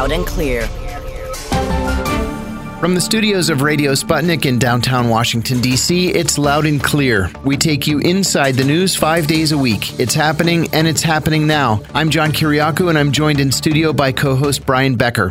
Loud and Clear. From the studios of Radio Sputnik in downtown Washington, D.C., it's Loud and Clear. We take you inside the news 5 days a week. It's happening, and it's happening now. I'm John Kiriakou, and I'm joined in studio by co-host Brian Becker.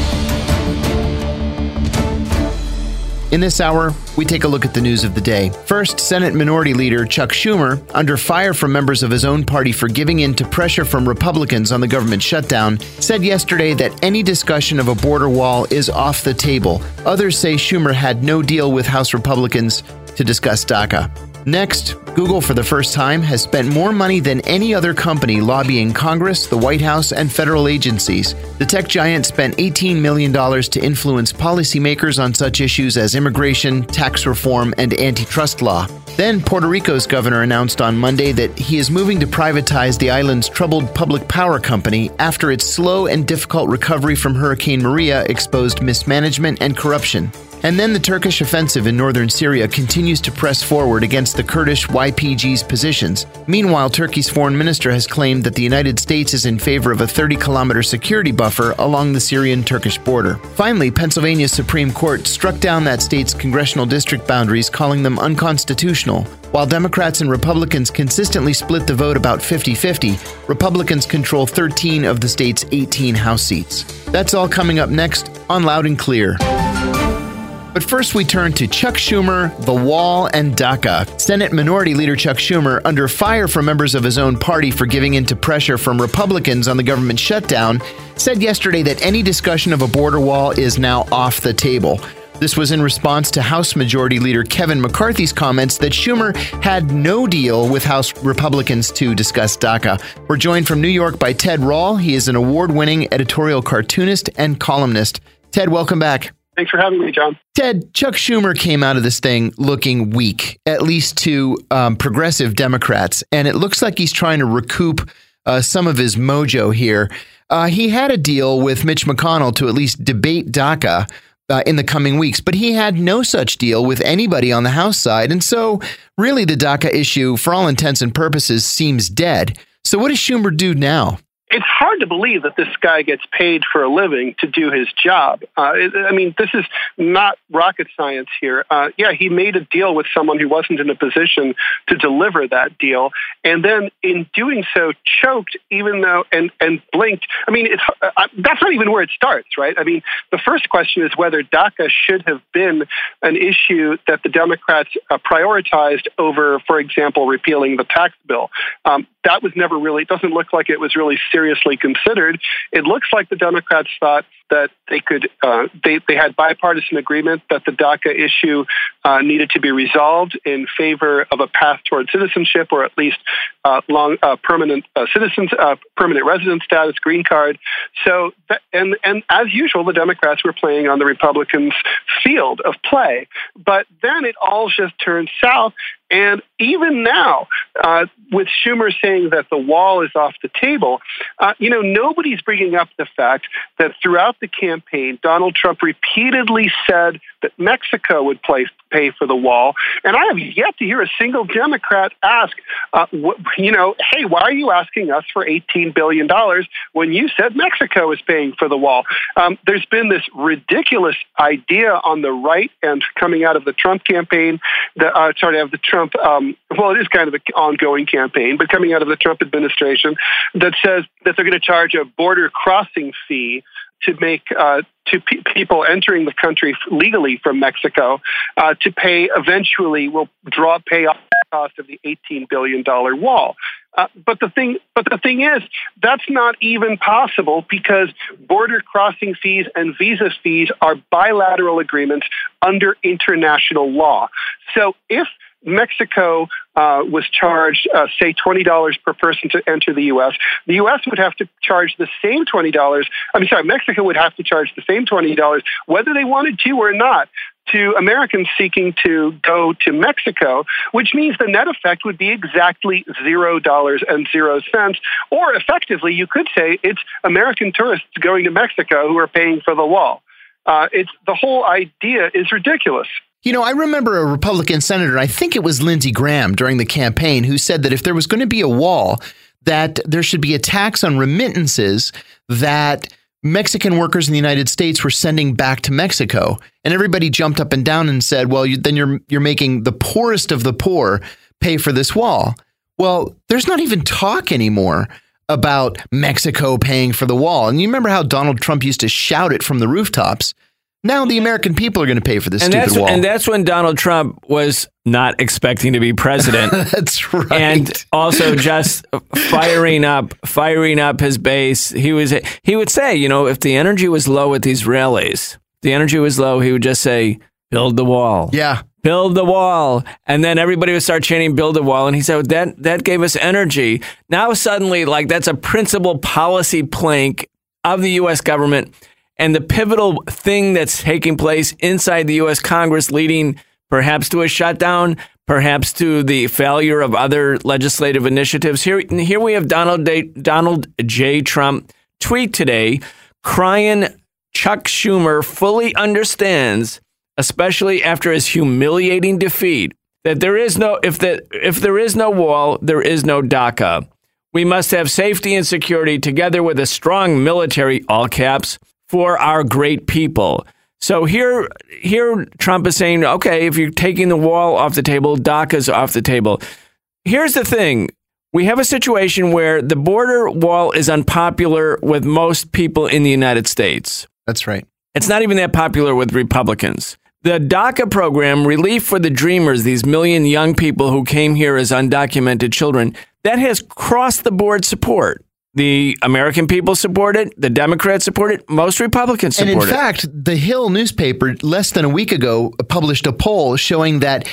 In this hour, we take a look at the news of the day. First, Senate Minority Leader Chuck Schumer, under fire from members of his own party for giving in to pressure from Republicans on the government shutdown, said yesterday that any discussion of a border wall is off the table. Others say Schumer had no deal with House Republicans to discuss DACA. Next, Google for the first time has spent more money than any other company lobbying Congress, the White House, and federal agencies. The tech giant spent $18 million to influence policymakers on such issues as immigration, tax reform, and antitrust law. Then Puerto Rico's governor announced on Monday that he is moving to privatize the island's troubled public power company after its slow and difficult recovery from Hurricane Maria exposed mismanagement and corruption. And then the Turkish offensive in northern Syria continues to press forward against the Kurdish YPG's positions. Meanwhile, Turkey's foreign minister has claimed that the United States is in favor of a 30-kilometer security buffer along the Syrian-Turkish border. Finally, Pennsylvania's Supreme Court struck down that state's congressional district boundaries, calling them unconstitutional. While Democrats and Republicans consistently split the vote about 50-50, Republicans control 13 of the state's 18 House seats. That's all coming up next on Loud and Clear. But first we turn to Chuck Schumer, the wall, and DACA. Senate Minority Leader Chuck Schumer, under fire from members of his own party for giving in to pressure from Republicans on the government shutdown, said yesterday that any discussion of a border wall is now off the table. This was in response to House Majority Leader Kevin McCarthy's comments that Schumer had no deal with House Republicans to discuss DACA. We're joined from New York by Ted Rall. He is an award-winning editorial cartoonist and columnist. Ted, welcome back. Thanks for having me, John. Ted, Chuck Schumer came out of this thing looking weak, at least to progressive Democrats, and it looks like he's trying to recoup some of his mojo here. He had a deal with Mitch McConnell to at least debate DACA in the coming weeks, but he had no such deal with anybody on the House side, and so really the DACA issue, for all intents and purposes, seems dead. So what does Schumer do now? It's hard to believe that this guy gets paid for a living to do his job. This is not rocket science here. He made a deal with someone who wasn't in a position to deliver that deal, and then in doing so choked, even though and blinked. That's not even where it starts, right? The first question is whether DACA should have been an issue that the Democrats prioritized over, for example, repealing the tax bill. That was never really, it doesn't look like it was really seriously considered. It looks like the Democrats thought that they could, they had bipartisan agreement that the DACA issue needed to be resolved in favor of a path toward citizenship, or at least permanent permanent resident status, green card. So, and as usual, the Democrats were playing on the Republicans' field of play. But then it all just turned south. And even now, with Schumer saying that the wall is off the table, nobody's bringing up the fact that throughout the campaign, Donald Trump repeatedly said that Mexico would pay for the wall. And I have yet to hear a single Democrat ask, hey, why are you asking us for $18 billion when you said Mexico is paying for the wall? There's been this ridiculous idea on the right and coming out of the Trump campaign, it is kind of an ongoing campaign, but coming out of the Trump administration that says that they're going to charge a border crossing fee to make people entering the country legally from Mexico to pay eventually will pay off the cost of the $18 billion wall. But the thing is, that's not even possible because border crossing fees and visa fees are bilateral agreements under international law. So if Mexico was charged, say, $20 per person to enter the U.S., the U.S. would have to charge the same $20. Mexico would have to charge the same $20, whether they wanted to or not, to Americans seeking to go to Mexico, which means the net effect would be exactly $0.00, or effectively, you could say it's American tourists going to Mexico who are paying for the wall. The whole idea is ridiculous. I remember a Republican senator, I think it was Lindsey Graham during the campaign, who said that if there was going to be a wall, that there should be a tax on remittances that Mexican workers in the United States were sending back to Mexico. And everybody jumped up and down and said, well, then you're making the poorest of the poor pay for this wall. Well, there's not even talk anymore about Mexico paying for the wall. And you remember how Donald Trump used to shout it from the rooftops. Now the American people are going to pay for this stupid wall. And that's when Donald Trump was not expecting to be president. That's right. And also just firing up his base. He would say, if the energy was low at these rallies, he would just say, build the wall. Yeah. Build the wall. And then everybody would start chanting, build the wall. And he said, that gave us energy. Now suddenly, that's a principal policy plank of the U.S. government. And the pivotal thing that's taking place inside the U.S. Congress, leading perhaps to a shutdown, perhaps to the failure of other legislative initiatives. Here we have Donald J. Trump tweet today, crying Chuck Schumer fully understands, especially after his humiliating defeat, that if there is no wall, there is no DACA. We must have safety and security together with a strong military, all caps, for our great people. So here Trump is saying, okay, if you're taking the wall off the table, DACA's off the table. Here's the thing. We have a situation where the border wall is unpopular with most people in the United States. That's right. It's not even that popular with Republicans. The DACA program, Relief for the Dreamers, these million young people who came here as undocumented children, that has crossed the board support. The American people support it. The Democrats support it. Most Republicans support it. And in fact, the Hill newspaper less than a week ago published a poll showing that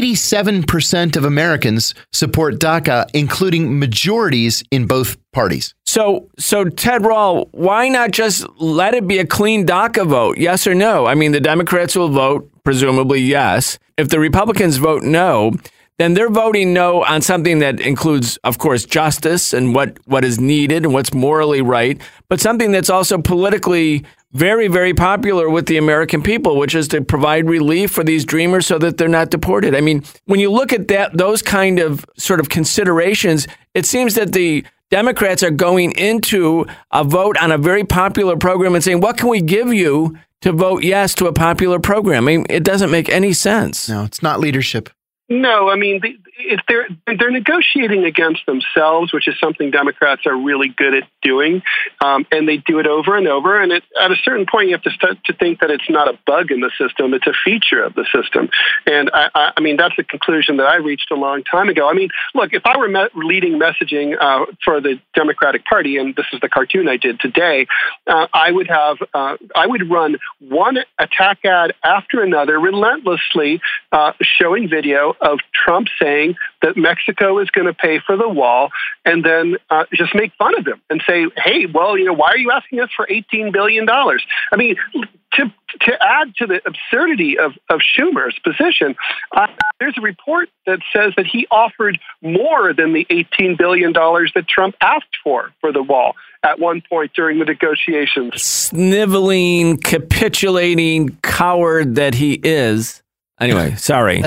87% of Americans support DACA, including majorities in both parties. So Ted Rall, why not just let it be a clean DACA vote? Yes or no? I mean, the Democrats will vote, presumably yes. If the Republicans vote no, then they're voting no on something that includes, of course, justice and what is needed and what's morally right, but something that's also politically very, very popular with the American people, which is to provide relief for these dreamers so that they're not deported. I mean, when you look at those kind of sort of considerations, it seems that the Democrats are going into a vote on a very popular program and saying, what can we give you to vote yes to a popular program? I mean, it doesn't make any sense. No, it's not leadership. No, I mean, if they're negotiating against themselves, which is something Democrats are really good at doing, and they do it over and over. And at a certain point, you have to start to think that it's not a bug in the system; it's a feature of the system. And I mean, that's the conclusion that I reached a long time ago. I mean, look, if I were leading messaging for the Democratic Party, and this is the cartoon I did today, I would run one attack ad after another, relentlessly showing video of Trump saying that Mexico is going to pay for the wall, and then just make fun of him and say, hey, well, why are you asking us for $18 billion? I mean, to add to the absurdity of Schumer's position, there's a report that says that he offered more than the $18 billion that Trump asked for the wall at one point during the negotiations. Sniveling, capitulating coward that he is. Anyway, sorry.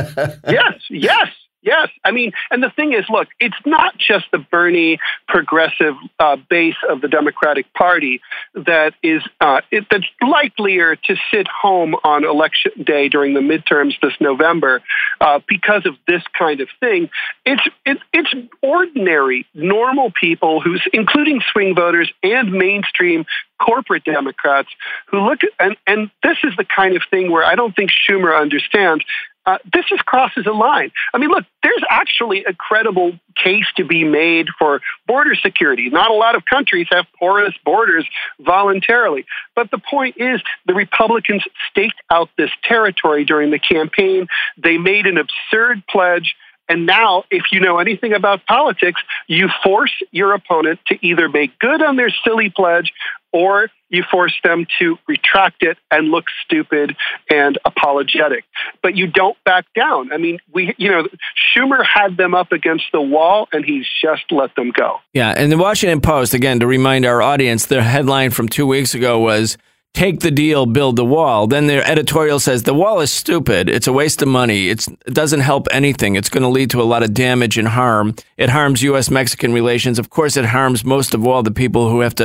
Yes. I mean, and the thing is, look, it's not just the Bernie progressive base of the Democratic Party that is that's likelier to sit home on election day during the midterms this November because of this kind of thing. It's ordinary, normal people including swing voters and mainstream corporate Democrats who look at, and this is the kind of thing where I don't think Schumer understands. This just crosses a line. I mean, look, there's actually a credible case to be made for border security. Not a lot of countries have porous borders voluntarily. But the point is, the Republicans staked out this territory during the campaign. They made an absurd pledge. And now, if you know anything about politics, you force your opponent to either make good on their silly pledge or you force them to retract it and look stupid and apologetic. But you don't back down. I mean, Schumer had them up against the wall, and he's just let them go. Yeah, and the Washington Post, again, to remind our audience, their headline from 2 weeks ago was, "Take the deal, build the wall." Then their editorial says, the wall is stupid. It's a waste of money. It doesn't help anything. It's going to lead to a lot of damage and harm. It harms U.S.-Mexican relations. Of course, it harms most of all the people who have to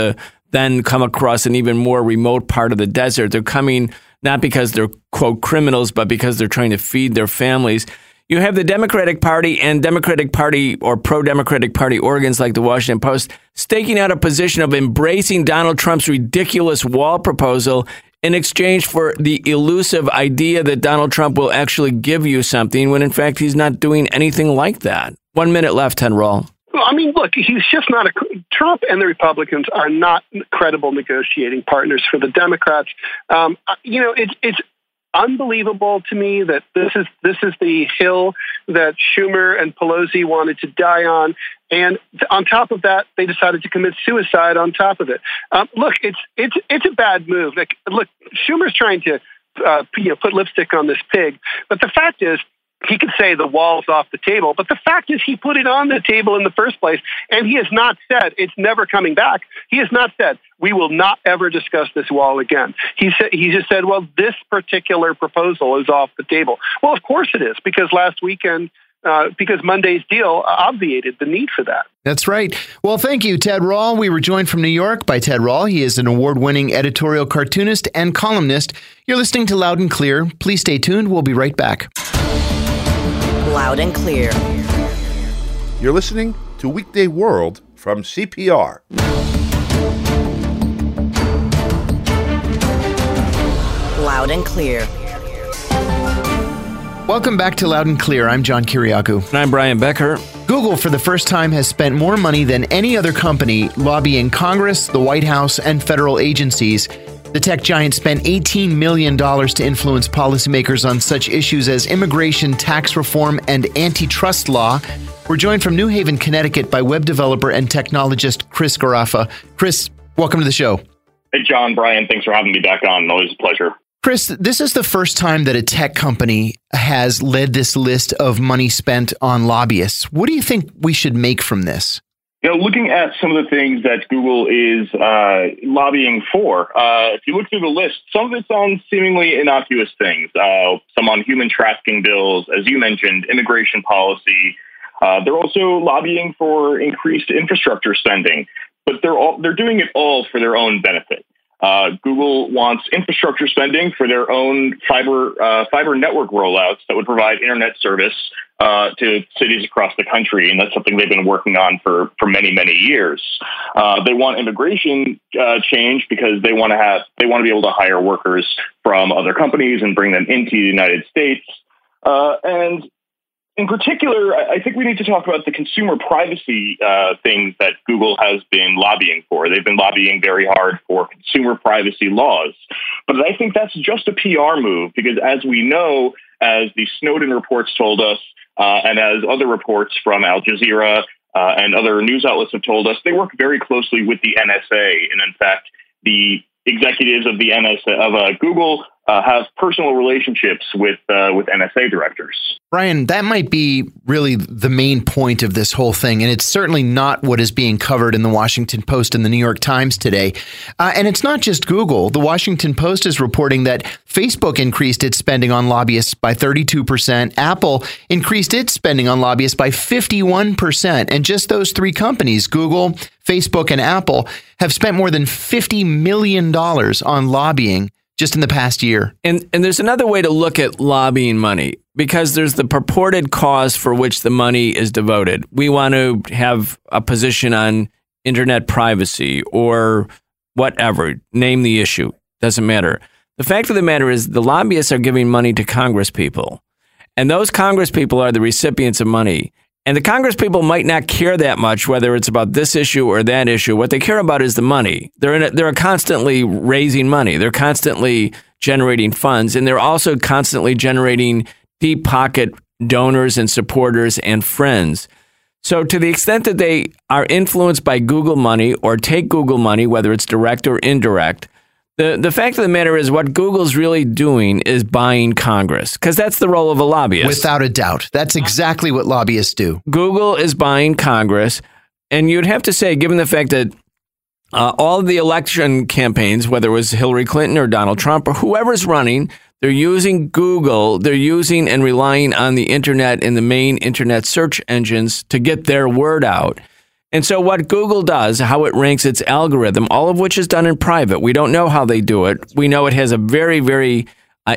then come across an even more remote part of the desert. They're coming not because they're, quote, criminals, but because they're trying to feed their families. You have the Democratic Party and Democratic Party or pro-Democratic Party organs like the Washington Post staking out a position of embracing Donald Trump's ridiculous wall proposal in exchange for the elusive idea that Donald Trump will actually give you something when, in fact, he's not doing anything like that. 1 minute left, Ted Rall. Well, I mean, look, he's just not Trump and the Republicans are not credible negotiating partners for the Democrats. It's unbelievable to me that this is the hill that Schumer and Pelosi wanted to die on, and on top of that, they decided to commit suicide. On top of it, look, it's a bad move. Like, look, Schumer's trying to put lipstick on this pig, but the fact is, he could say the wall's off the table, but the fact is he put it on the table in the first place, and he has not said it's never coming back. He has not said we will not ever discuss this wall again. He just said, well, this particular proposal is off the table. Well, of course it is, because last weekend, because Monday's deal obviated the need for that. That's right. Well, thank you, Ted Rall. We were joined from New York by Ted Rall. He is an award-winning editorial cartoonist and columnist. You're listening to Loud and Clear. Please stay tuned. We'll be right back. Loud and Clear. You're listening to Weekday World from CPR. Loud and Clear. Welcome back to Loud and Clear. I'm John Kiriakou. And I'm Brian Becker. Google, for the first time, has spent more money than any other company lobbying Congress, the White House, and federal agencies. The tech giant spent $18 million to influence policymakers on such issues as immigration, tax reform, and antitrust law. We're joined from New Haven, Connecticut by web developer and technologist Chris Garaffa. Chris, welcome to the show. Hey, John, Brian, thanks for having me back on. Always a pleasure. Chris, this is the first time that a tech company has led this list of money spent on lobbyists. What do you think we should make from this? Looking at some of the things that Google is lobbying for, if you look through the list, some of it's on seemingly innocuous things, some on human trafficking bills, as you mentioned, immigration policy. They're also lobbying for increased infrastructure spending, but they're doing it all for their own benefit. Google wants infrastructure spending for their own fiber network rollouts that would provide internet service to cities across the country, and that's something they've been working on for many, many years. They want immigration change because they want to be able to hire workers from other companies and bring them into the United States. And in particular, I think we need to talk about the consumer privacy things that Google has been lobbying for. They've been lobbying very hard for consumer privacy laws. But I think that's just a PR move because, as we know, as the Snowden reports told us, and as other reports from Al Jazeera and other news outlets have told us, they work very closely with the NSA. And in fact, the executives of the NSA of Google have personal relationships with NSA directors. Brian, that might be really the main point of this whole thing, and it's certainly not what is being covered in the Washington Post and the New York Times today. And it's not just Google. The Washington Post is reporting that Facebook increased its spending on lobbyists by 32%. Apple increased its spending on lobbyists by 51%. And just those three companies, Google, Facebook, and Apple, have spent more than $50 million on lobbying just in the past year. And there's another way to look at lobbying money, because there's the purported cause for which the money is devoted. We want to have a position on internet privacy or whatever, name the issue, doesn't matter. The fact of the matter is the lobbyists are giving money to Congress people, and those Congress people are the recipients of money. And the Congress people might not care that much whether it's about this issue or that issue. What they care about is the money. They're constantly raising money. They're constantly generating funds, and they're also constantly generating deep pocket donors and supporters and friends. So to the extent that they are influenced by Google money or take Google money, whether it's direct or indirect, the fact of the matter is what Google's really doing is buying Congress, because that's the role of a lobbyist. Without a doubt. That's exactly what lobbyists do. Google is buying Congress. And you'd have to say, given the fact that all of the election campaigns, whether it was Hillary Clinton or Donald Trump or whoever's running, they're using Google, they're using and relying on the internet and the main internet search engines to get their word out. And so what Google does, how it ranks its algorithm, all of which is done in private. We don't know how they do it. We know it has a very, very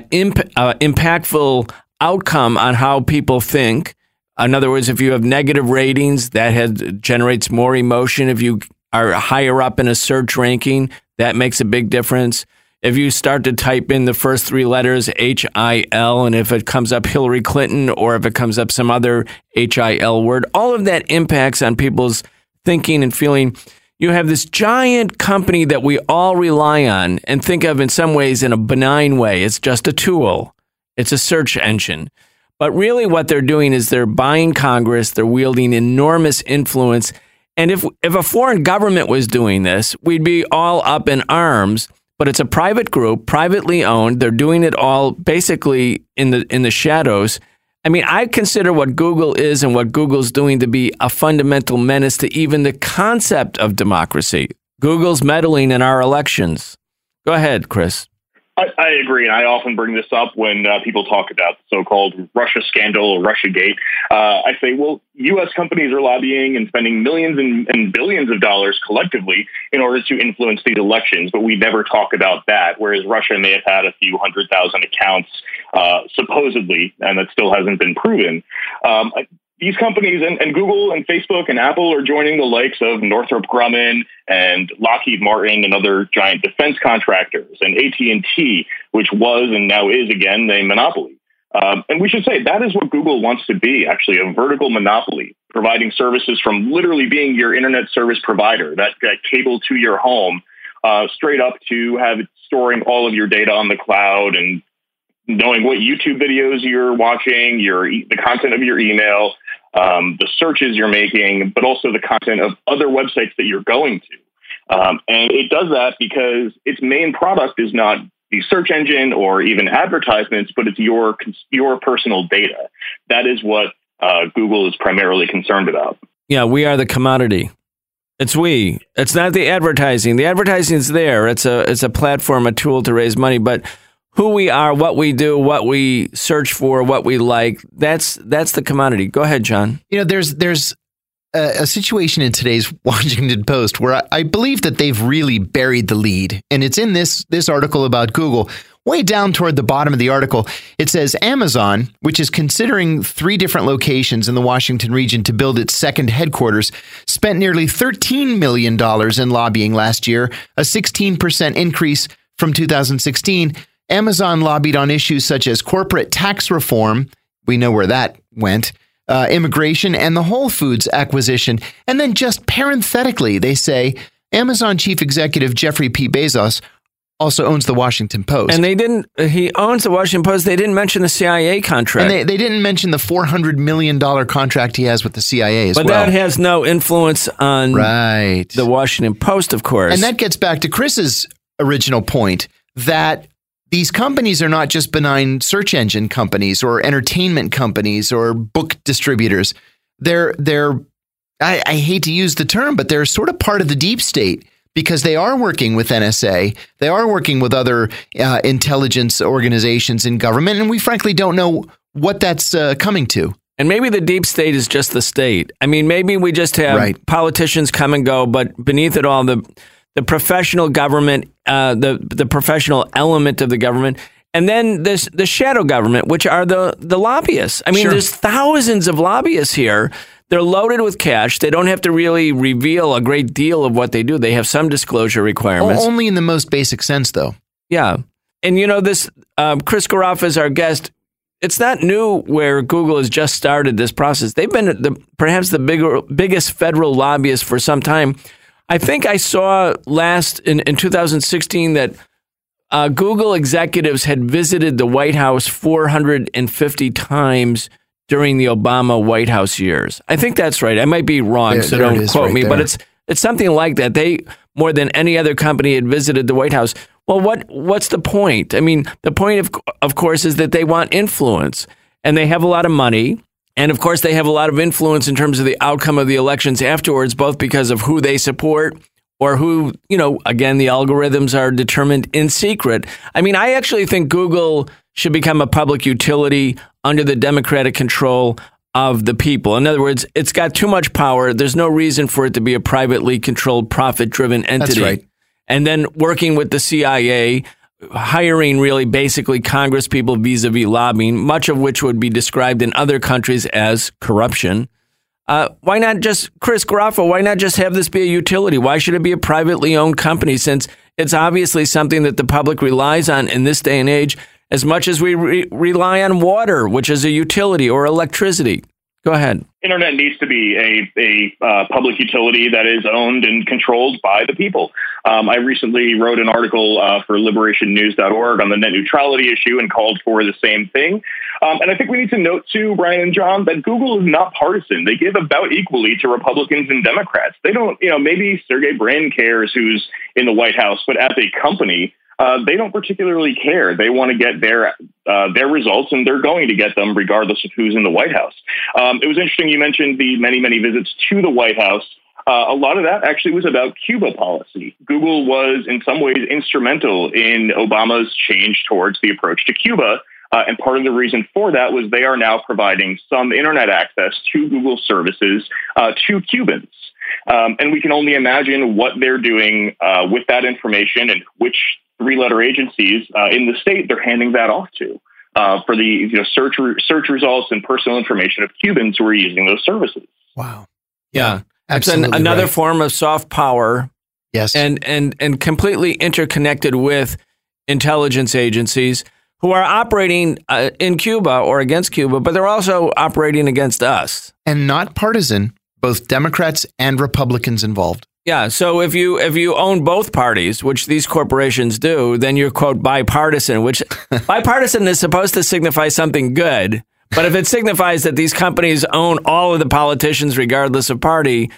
impactful outcome on how people think. In other words, if you have negative ratings, that generates more emotion. If you are higher up in a search ranking, that makes a big difference. If you start to type in the first three letters, HIL, and if it comes up Hillary Clinton or if it comes up some other HIL word, all of that impacts on people's thinking and feeling. You have this giant company that we all rely on and think of in some ways in a benign way. It's just a tool. It's a search engine. But really what they're doing is they're buying Congress. They're wielding enormous influence. And if a foreign government was doing this, we'd be all up in arms. But it's a private group, privately owned. They're doing it all basically in the shadows. I mean, I consider what Google is and what Google's doing to be a fundamental menace to even the concept of democracy. Google's meddling in our elections. Go ahead, Chris. I agree, and I often bring this up when people talk about the so-called Russia scandal or Russiagate. I say, well, U.S. companies are lobbying and spending millions and billions of dollars collectively in order to influence these elections, but we never talk about that, whereas Russia may have had a few 100,000 accounts, supposedly, and that still hasn't been proven. These companies and Google and Facebook and Apple are joining the likes of Northrop Grumman and Lockheed Martin and other giant defense contractors and AT&T, which was and now is again a monopoly. And we should say that is what Google wants to be, actually, a vertical monopoly, providing services from literally being your internet service provider, that cable to your home, straight up to have it storing all of your data on the cloud and knowing what YouTube videos you're watching, the content of your email, the searches you're making, but also the content of other websites that you're going to. And it does that because its main product is not the search engine or even advertisements, but it's your personal data. That is what Google is primarily concerned about. Yeah, we are the commodity. It's we. It's not the advertising. The advertising is there. It's a platform, a tool to raise money, but who we are, what we do, what we search for, what we like, that's the commodity. Go ahead, John. You know, there's a situation in today's Washington Post where I believe that they've really buried the lead. And it's in this article about Google. Way down toward the bottom of the article, it says Amazon, which is considering 3 different locations in the Washington region to build its second headquarters, spent nearly $13 million in lobbying last year, a 16% increase from 2016. Amazon lobbied on issues such as corporate tax reform. We know where that went. Immigration and the Whole Foods acquisition. And then just parenthetically, they say Amazon chief executive Jeffrey P. Bezos also owns the Washington Post. And he owns the Washington Post. They didn't mention the CIA contract. And they didn't mention the $400 million contract he has with the CIA as well. But that has no influence on the Washington Post, of course. And that gets back to Chris's original point that these companies are not just benign search engine companies or entertainment companies or book distributors. They're I hate to use the term, but they're sort of part of the deep state because they are working with NSA. They are working with other intelligence organizations in government. And we frankly don't know what that's coming to. And maybe the deep state is just the state. I mean, maybe we just have politicians come and go, but beneath it all, the professional government, the professional element of the government, and then the shadow government, which are the lobbyists. I mean, there's thousands of lobbyists here. They're loaded with cash. They don't have to really reveal a great deal of what they do. They have some disclosure requirements. Only in the most basic sense, though. Yeah. And, you know, this Chris Garoff is our guest. It's not new where Google has just started this process. They've been perhaps the biggest federal lobbyist for some time. I think I saw in 2016 that Google executives had visited the White House 450 times during the Obama White House years. I think that's right. I might be wrong, so don't quote me. But it's something like that. They, more than any other company, had visited the White House. Well, what's the point? I mean, the point, of course, is that they want influence, and they have a lot of money. And of course, they have a lot of influence in terms of the outcome of the elections afterwards, both because of who they support or who, you know, again, the algorithms are determined in secret. I mean, I actually think Google should become a public utility under the Democratic control of the people. In other words, it's got too much power. There's no reason for it to be a privately controlled, profit-driven entity. That's right. And then working with the CIA, hiring really basically Congress people vis-a-vis lobbying, much of which would be described in other countries as corruption. Why not just, Chris Garofalo, why not just have this be a utility? Why should it be a privately owned company, since it's obviously something that the public relies on in this day and age as much as we rely on water, which is a utility, or electricity? Go ahead. Internet needs to be a public utility that is owned and controlled by the people. I recently wrote an article for liberationnews.org on the net neutrality issue and called for the same thing. And I think we need to note, too, Brian and John, that Google is not partisan. They give about equally to Republicans and Democrats. They don't, maybe Sergey Brin cares who's in the White House, but as a company, they don't particularly care. They want to get their results, and they're going to get them regardless of who's in the White House. It was interesting you mentioned the many, many visits to the White House. A lot of that actually was about Cuba policy. Google was in some ways instrumental in Obama's change towards the approach to Cuba. And part of the reason for that was they are now providing some internet access to Google services to Cubans. And we can only imagine what they're doing with that information and which three-letter agencies in the state they're handing that off to for the search results and personal information of Cubans who are using those services. Wow. Yeah. Absolutely it's another right. form of soft power. Yes. And completely interconnected with intelligence agencies who are operating in Cuba or against Cuba, but they're also operating against us. And not partisan, both Democrats and Republicans involved. Yeah, so if you own both parties, which these corporations do, then you're, quote, bipartisan, which bipartisan is supposed to signify something good. But if it signifies that these companies own all of the politicians regardless of party,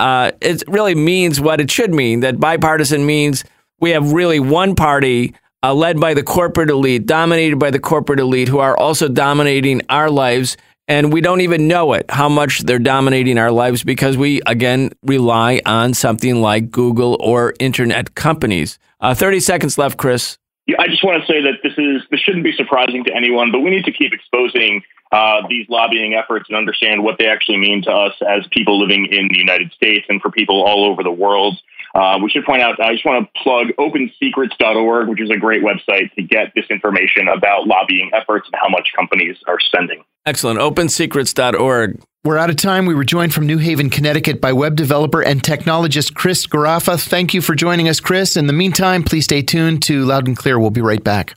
it really means what it should mean, that bipartisan means we have really one party led by the corporate elite, dominated by the corporate elite, who are also dominating our lives. And we don't even know it, how much they're dominating our lives, because we, again, rely on something like Google or internet companies. 30 seconds left, Chris. Yeah, I just want to say that this shouldn't be surprising to anyone, but we need to keep exposing these lobbying efforts and understand what they actually mean to us as people living in the United States and for people all over the world. We should point out, I just want to plug opensecrets.org, which is a great website to get this information about lobbying efforts and how much companies are spending. Excellent. opensecrets.org. We're out of time. We were joined from New Haven, Connecticut by web developer and technologist Chris Garofalo. Thank you for joining us, Chris. In the meantime, please stay tuned to Loud and Clear. We'll be right back.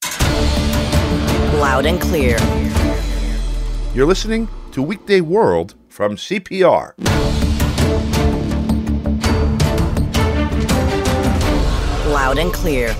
Loud and Clear. You're listening to Weekday World from CPR. Loud and Clear.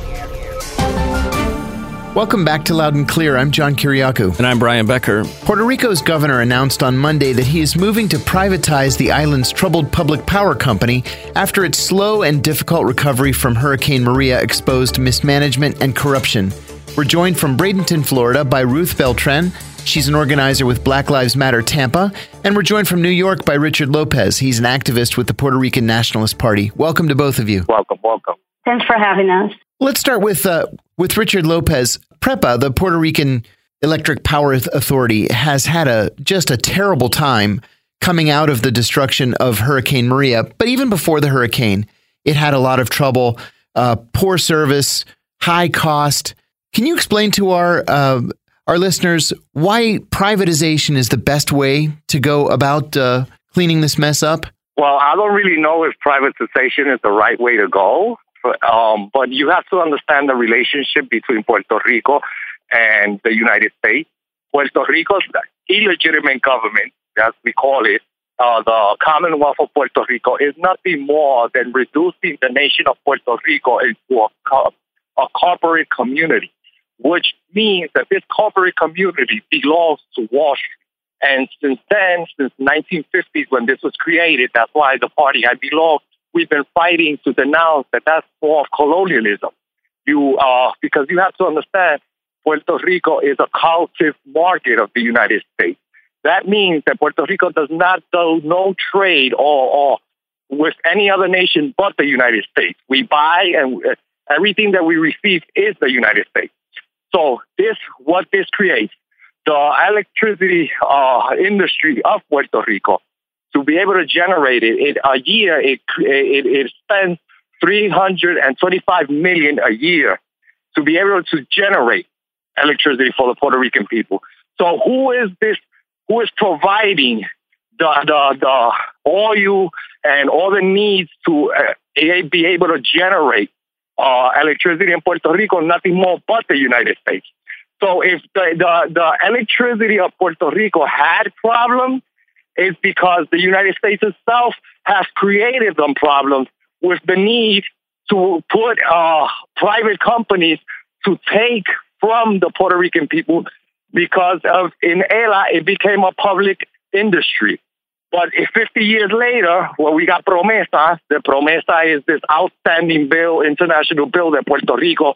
Welcome back to Loud and Clear. I'm John Kiriakou. And I'm Brian Becker. Puerto Rico's governor announced on Monday that he is moving to privatize the island's troubled public power company after its slow and difficult recovery from Hurricane Maria exposed mismanagement and corruption. We're joined from Bradenton, Florida by Ruth Beltran. She's an organizer with Black Lives Matter Tampa. And we're joined from New York by Richard Lopez. He's an activist with the Puerto Rican Nationalist Party. Welcome to both of you. Welcome. Thanks for having us. Let's start with Richard Lopez. PREPA, the Puerto Rican Electric Power Authority, has had just a terrible time coming out of the destruction of Hurricane Maria. But even before the hurricane, it had a lot of trouble, poor service, high cost. Can you explain to our listeners why privatization is the best way to go about cleaning this mess up? Well, I don't really know if privatization is the right way to go. But you have to understand the relationship between Puerto Rico and the United States. Puerto Rico's illegitimate government, as we call it, the Commonwealth of Puerto Rico, is nothing more than reducing the nation of Puerto Rico into a corporate community, which means that this corporate community belongs to Wall Street. And since then, since 1950s, when this was created, that's why the party I belong, we've been fighting to denounce that that's more of colonialism. Because you have to understand, Puerto Rico is a captive market of the United States. That means that Puerto Rico does not do no trade or with any other nation but the United States. We buy, and everything that we receive is the United States. So what this creates, the electricity industry of Puerto Rico, to be able to generate it, a year it spends $325 million a year to be able to generate electricity for the Puerto Rican people. So who is this? Who is providing the oil and all the needs to be able to generate electricity in Puerto Rico? Nothing more but the United States. So if the electricity of Puerto Rico had problems, it's because the United States itself has created them problems with the need to put private companies to take from the Puerto Rican people, because of in ELA it became a public industry. But 50 years later, well, we got PROMESA. The PROMESA is this outstanding bill, international bill that Puerto Rico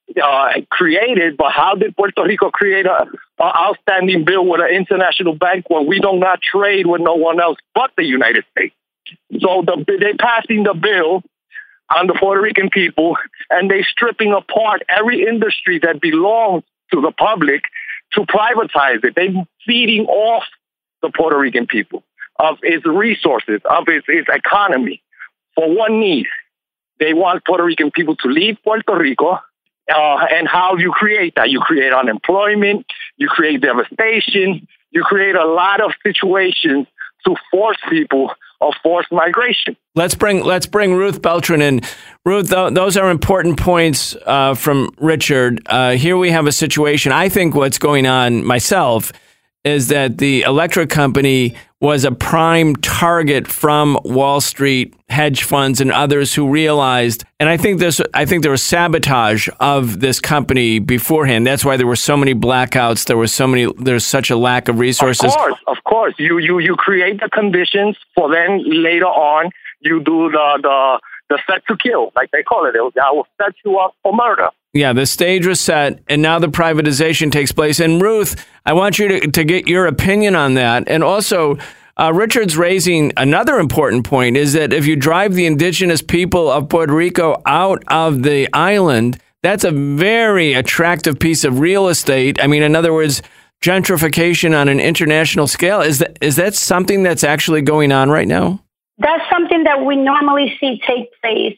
created. But how did Puerto Rico create an outstanding bill with an international bank when we do not trade with no one else but the United States? So they're passing the bill on the Puerto Rican people, and they're stripping apart every industry that belongs to the public to privatize it. They're feeding off the Puerto Rican people of its resources, of its economy, for one need. They want Puerto Rican people to leave Puerto Rico, and how you create that? You create unemployment, you create devastation, you create a lot of situations to force people of forced migration. Let's bring Ruth Beltran in. Ruth, those are important points from Richard. Here we have a situation. I think what's going on myself is that the electric company was a prime target from Wall Street hedge funds and others who realized, and I think there was sabotage of this company beforehand. That's why there were so many blackouts. There's such a lack of resources. Of course. You create the conditions for then later on you do the set to kill, like they call it. I will set you up for murder. Yeah, the stage was set, and now the privatization takes place. And Ruth, I want you to get your opinion on that. And also, Richard's raising another important point, is that if you drive the indigenous people of Puerto Rico out of the island, that's a very attractive piece of real estate. I mean, in other words, gentrification on an international scale. Is that something that's actually going on right now? That's something that we normally see take place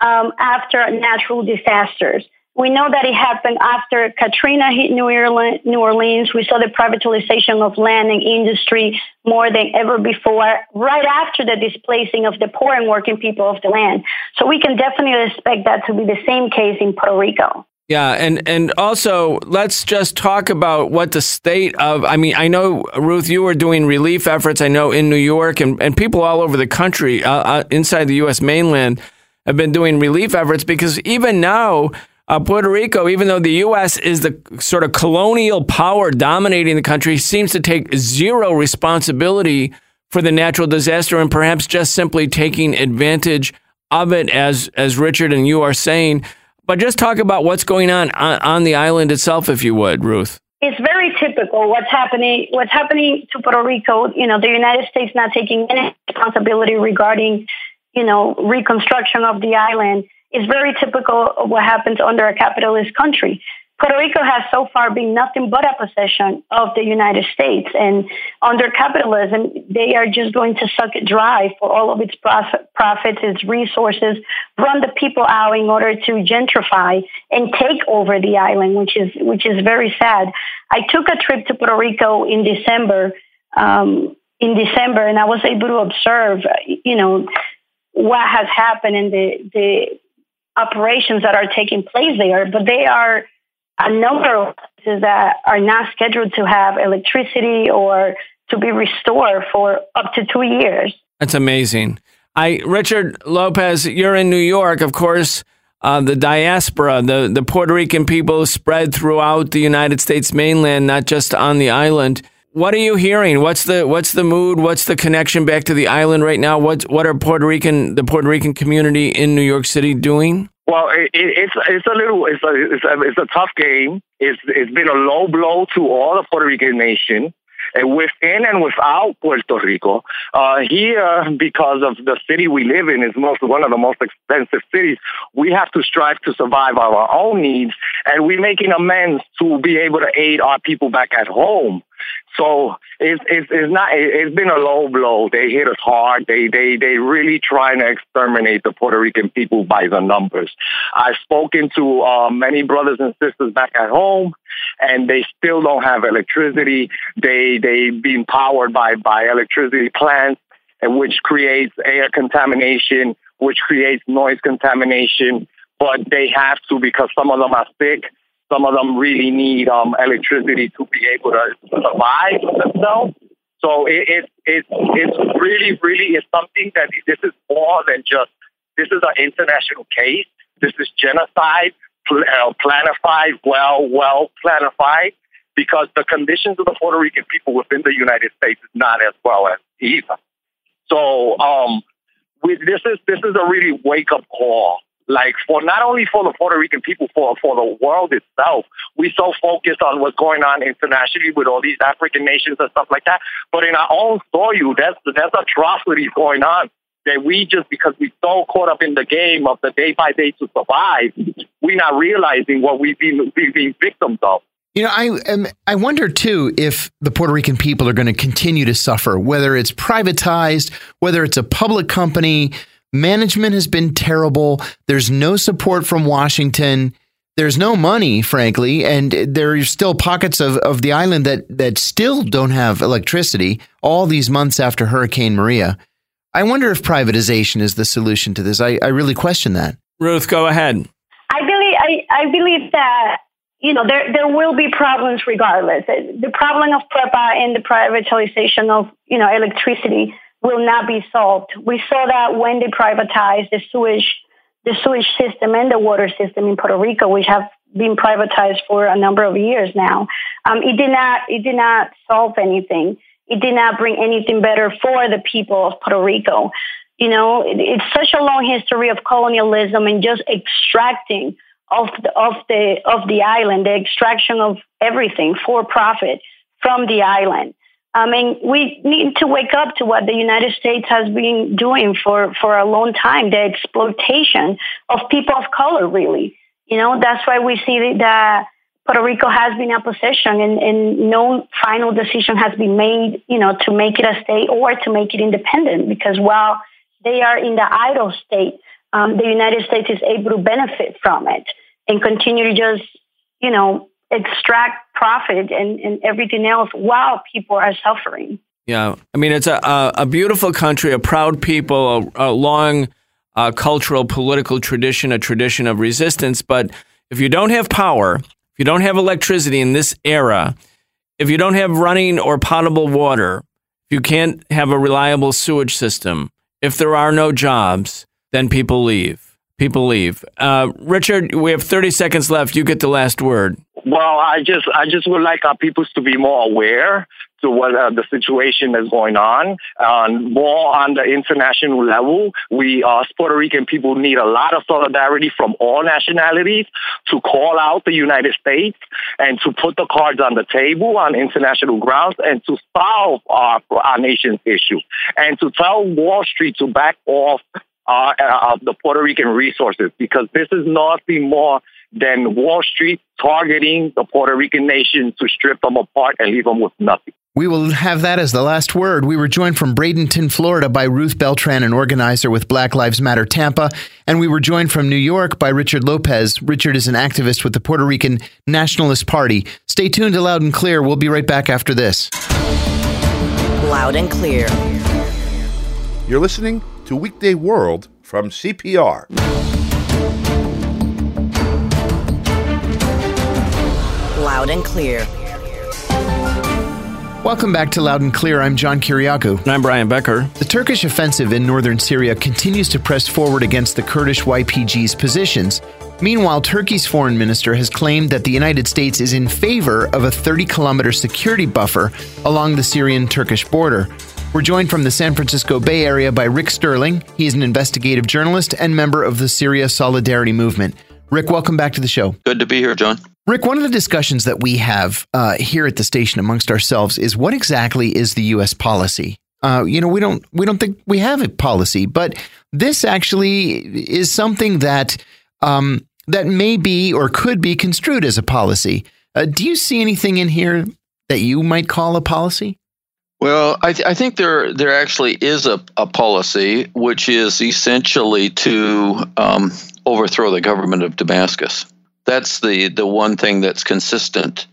after natural disasters. We know that it happened after Katrina hit New Orleans. We saw the privatization of land and industry more than ever before, right after the displacing of the poor and working people of the land. So we can definitely expect that to be the same case in Puerto Rico. Yeah, and also, let's just talk about what the state of, I mean, I know, Ruth, you were doing relief efforts, I know, in New York, and people all over the country, inside the U.S. mainland, have been doing relief efforts, because even now, Puerto Rico, even though the U.S. is the sort of colonial power dominating the country, seems to take zero responsibility for the natural disaster and perhaps just simply taking advantage of it, as Richard and you are saying. But just talk about what's going on the island itself, if you would, Ruth. It's very typical what's happening to Puerto Rico. You know, the United States not taking any responsibility regarding, reconstruction of the island. Is very typical of what happens under a capitalist country. Puerto Rico has so far been nothing but a possession of the United States. And under capitalism, they are just going to suck it dry for all of its profits, its resources, run the people out in order to gentrify and take over the island, which is very sad. I took a trip to Puerto Rico in December, and I was able to observe, what has happened in the operations that are taking place there, but they are a number of places that are not scheduled to have electricity or to be restored for up to 2 years. That's amazing. Richard Lopez, you're in New York, of course. The diaspora, the Puerto Rican people spread throughout the United States mainland, not just on the island. What are you hearing? What's the mood? What's the connection back to the island right now? What are the Puerto Rican community in New York City doing? Well, it's a tough game. It's been a low blow to all the Puerto Rican nation. within and without Puerto Rico. Here, because of the city we live in is one of the most expensive cities, we have to strive to survive our own needs, and we're making amends to be able to aid our people back at home. So it's been a low blow. They hit us hard. They really trying to exterminate the Puerto Rican people by the numbers. I've spoken to many brothers and sisters back at home, and they still don't have electricity. They being powered by electricity plants, and which creates air contamination, which creates noise contamination. But they have to, because some of them are sick. Some of them really need electricity to be able to survive themselves. So it's really it's something that this is more than just, this is an international case. This is genocide, planified, well planified, because the conditions of the Puerto Rican people within the United States is not as well as either. So this is a really wake up call. Like, for not only for the Puerto Rican people, for the world itself. We so focused on what's going on internationally with all these African nations and stuff like that. But in our own soil, there's atrocities going on that we just, because we're so caught up in the game of the day by day to survive, we're not realizing what we've been victims of. You know, I wonder, too, if the Puerto Rican people are going to continue to suffer, whether it's privatized, whether it's a public company. Management has been terrible. There's no support from Washington. There's no money, frankly, and there are still pockets of the island that still don't have electricity all these months after Hurricane Maria. I wonder if privatization is the solution to this. I really question that. Ruth, go ahead. I believe that, you know, there will be problems regardless. The problem of PREPA and the privatization of, you know, electricity will not be solved. We saw that when they privatized the sewage system and the water system in Puerto Rico, which have been privatized for a number of years now. It did not solve anything. It did not bring anything better for the people of Puerto Rico. You know, it's such a long history of colonialism and just extracting of the island, the extraction of everything for profit from the island. I mean, we need to wake up to what the United States has been doing for a long time, the exploitation of people of color, really. You know, that's why we see that Puerto Rico has been a possession and no final decision has been made, you know, to make it a state or to make it independent, because while they are in the idle state, the United States is able to benefit from it and continue to just, you know, extract profit and everything else while people are suffering. Yeah. I mean, it's a beautiful country, a proud people, a long cultural, political tradition, a tradition of resistance. But if you don't have power, if you don't have electricity in this era, if you don't have running or potable water, if you can't have a reliable sewage system, if there are no jobs, then people leave. People leave. Richard, we have 30 seconds left. You get the last word. Well, I just would like our people to be more aware to what the situation is going on. More on the international level, we Puerto Rican people need a lot of solidarity from all nationalities to call out the United States and to put the cards on the table on international grounds and to solve our nation's issue and to tell Wall Street to back off of the Puerto Rican resources, because this is nothing more than Wall Street targeting the Puerto Rican nation to strip them apart and leave them with nothing. We will have that as the last word. We were joined from Bradenton, Florida by Ruth Beltran, an organizer with Black Lives Matter Tampa. And we were joined from New York by Richard Lopez. Richard is an activist with the Puerto Rican Nationalist Party. Stay tuned to Loud and Clear. We'll be right back after this. Loud and Clear. You're listening to Weekday World from CPR. Loud and Clear. Welcome back to Loud and Clear. I'm John Kiriakou. And I'm Brian Becker. The Turkish offensive in northern Syria continues to press forward against the Kurdish YPG's positions. Meanwhile, Turkey's foreign minister has claimed that the United States is in favor of a 30-kilometer security buffer along the Syrian-Turkish border. We're joined from the San Francisco Bay Area by Rick Sterling. He is an investigative journalist and member of the Syria Solidarity Movement. Rick, welcome back to the show. Good to be here, John. Rick, one of the discussions that we have here at the station amongst ourselves is what exactly is the U.S. policy? We don't think we have a policy, but this actually is something that that may be or could be construed as a policy. Do you see anything in here that you might call a policy? Well, I think there actually is a policy, which is essentially to overthrow the government of Damascus. That's the one thing that's consistent.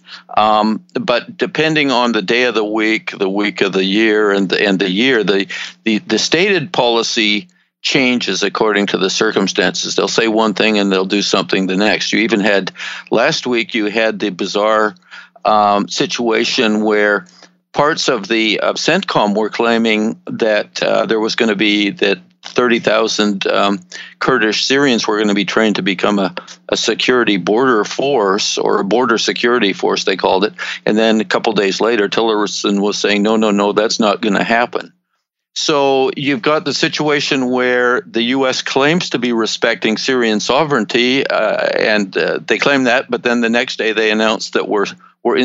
But depending on the day of the week of the year, and the year, the stated policy changes according to the circumstances. They'll say one thing and they'll do something the next. You even had last week. You had the bizarre situation where parts of CENTCOM were claiming that there was going to be that 30,000 Kurdish Syrians were going to be trained to become a security border force, or a border security force, they called it. And then a couple days later, Tillerson was saying, no, that's not going to happen. So you've got the situation where the U.S. claims to be respecting Syrian sovereignty, and they claim that, but then the next day they announced that we're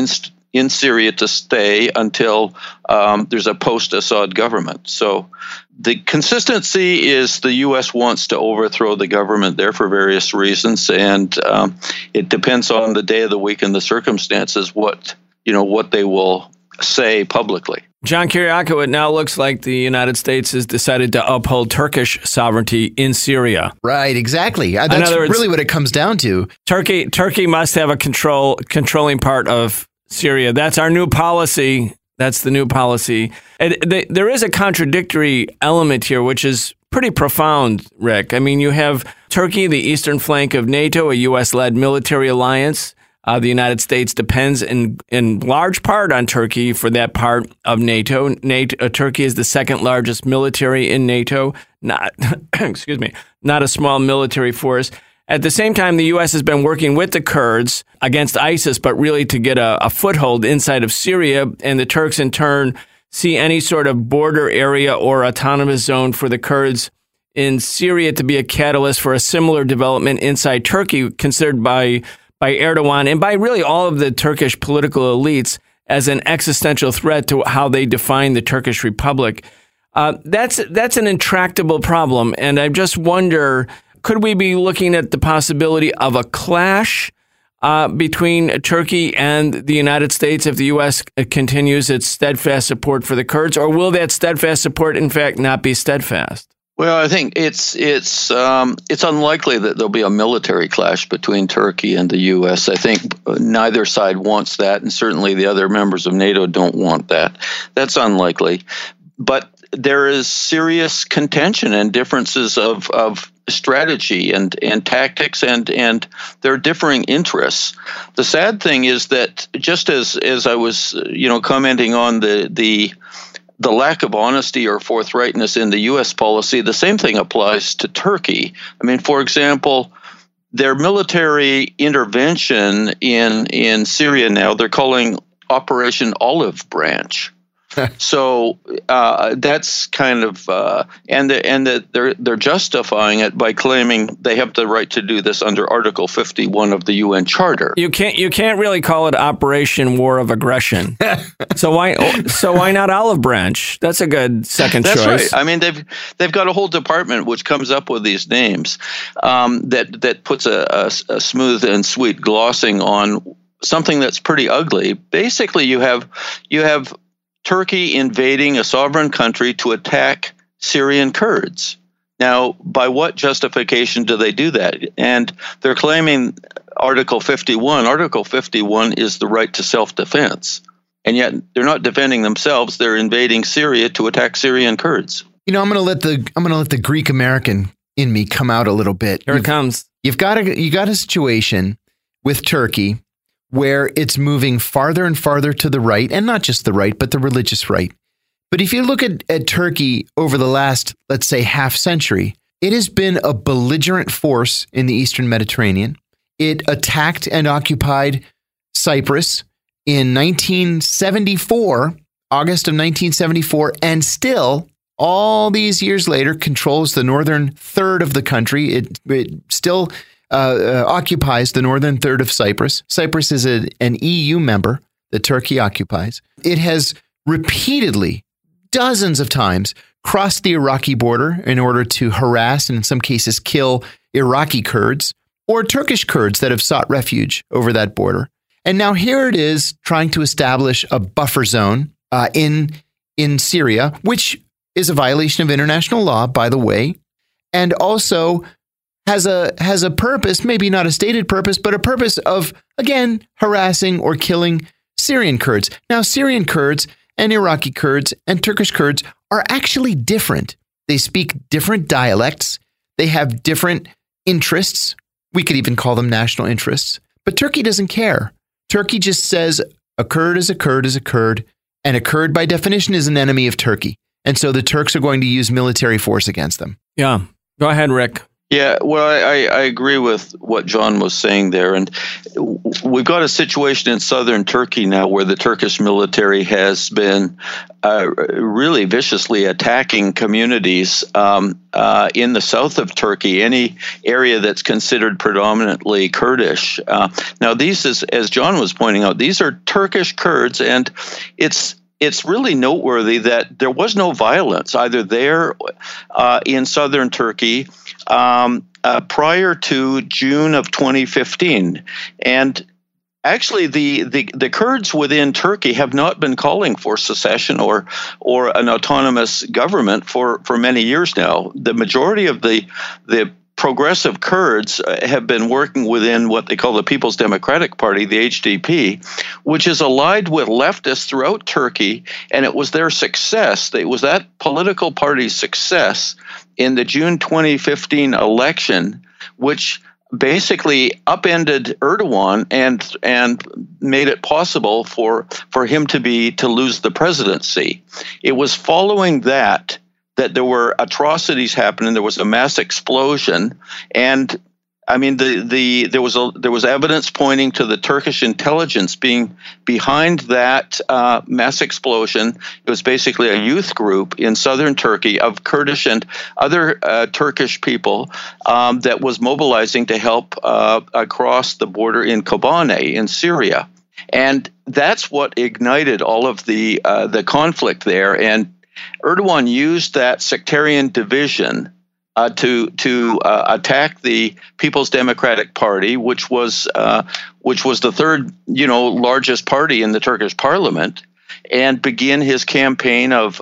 in Syria to stay until there's a post-Assad government. So the consistency is the U.S. wants to overthrow the government there for various reasons, and it depends on the day of the week and the circumstances what they will say publicly. John Kiriakou, it now looks like the United States has decided to uphold Turkish sovereignty in Syria. Right, exactly. That's really what it comes down to. Turkey must have a controlling part of Syria. That's our new policy. That's the new policy. There is a contradictory element here, which is pretty profound, Rick. I mean, you have Turkey, the eastern flank of NATO, a U.S.-led military alliance. The United States depends in large part on Turkey for that part of NATO. Turkey is the second largest military in NATO, not a small military force. At the same time, the U.S. has been working with the Kurds against ISIS, but really to get a foothold inside of Syria. And the Turks, in turn, see any sort of border area or autonomous zone for the Kurds in Syria to be a catalyst for a similar development inside Turkey, considered by Erdogan and by really all of the Turkish political elites as an existential threat to how they define the Turkish Republic. That's an intractable problem. And I just wonder, could we be looking at the possibility of a clash between Turkey and the United States if the U.S. continues its steadfast support for the Kurds? Or will that steadfast support, in fact, not be steadfast? Well, I think it's unlikely that there'll be a military clash between Turkey and the U.S. I think neither side wants that, and certainly the other members of NATO don't want that. That's unlikely. But there is serious contention and differences of strategy and tactics, and there are differing interests. The sad thing is that just as I was commenting on the lack of honesty or forthrightness in the U.S. policy, the same thing applies to Turkey. I mean, for example, their military intervention in Syria now, they're calling Operation Olive Branch. So that's kind of and they're justifying it by claiming they have the right to do this under Article 51 of the UN Charter. You can't really call it Operation War of Aggression. So why not Olive Branch? That's a good second choice. That's right. I mean, they've got a whole department which comes up with these names that puts a smooth and sweet glossing on something that's pretty ugly. Basically, you have Turkey invading a sovereign country to attack Syrian Kurds. Now, by what justification do they do that? And they're claiming Article 51. Article 51 is the right to self-defense. And yet they're not defending themselves. They're invading Syria to attack Syrian Kurds. I'm going to let the Greek American in me come out a little bit. Here it comes. You got a situation with Turkey where it's moving farther and farther to the right, and not just the right, but the religious right. But if you look at Turkey over the last, let's say, half century, it has been a belligerent force in the Eastern Mediterranean. It attacked and occupied Cyprus in 1974, August of 1974, and still, all these years later, controls the northern third of the country. It still occupies the northern third of Cyprus. Cyprus is an EU member that Turkey occupies. It has repeatedly, dozens of times, crossed the Iraqi border in order to harass and in some cases kill Iraqi Kurds or Turkish Kurds that have sought refuge over that border. And now here it is trying to establish a buffer zone in Syria, which is a violation of international law, by the way, and also has a purpose, maybe not a stated purpose, but a purpose of, again, harassing or killing Syrian Kurds. Now, Syrian Kurds and Iraqi Kurds and Turkish Kurds are actually different. They speak different dialects. They have different interests. We could even call them national interests. But Turkey doesn't care. Turkey just says a Kurd is a Kurd is a Kurd, and a Kurd by definition is an enemy of Turkey. And so the Turks are going to use military force against them. Yeah. Go ahead, Rick. Yeah, well, I agree with what John was saying there. And we've got a situation in southern Turkey now where the Turkish military has been really viciously attacking communities in the south of Turkey, any area that's considered predominantly Kurdish. Now, these, as John was pointing out, these are Turkish Kurds, and it's really noteworthy that there was no violence either there in southern Turkey prior to June of 2015. And actually, the Kurds within Turkey have not been calling for secession or an autonomous government for many years now. The majority of the progressive Kurds have been working within what they call the People's Democratic Party, the HDP, which is allied with leftists throughout Turkey, and it was their success, it was that political party's success in the June 2015 election, which basically upended Erdogan and made it possible for him to lose the presidency. It was following that there were atrocities happening. There was a mass explosion, and I mean there was evidence pointing to the Turkish intelligence being behind that mass explosion. It was basically a youth group in southern Turkey of Kurdish and other Turkish people that was mobilizing to help across the border in Kobane in Syria, and that's what ignited all of the conflict there. And Erdogan used that sectarian division to attack the People's Democratic Party, which was the third, largest party in the Turkish parliament, and begin his campaign of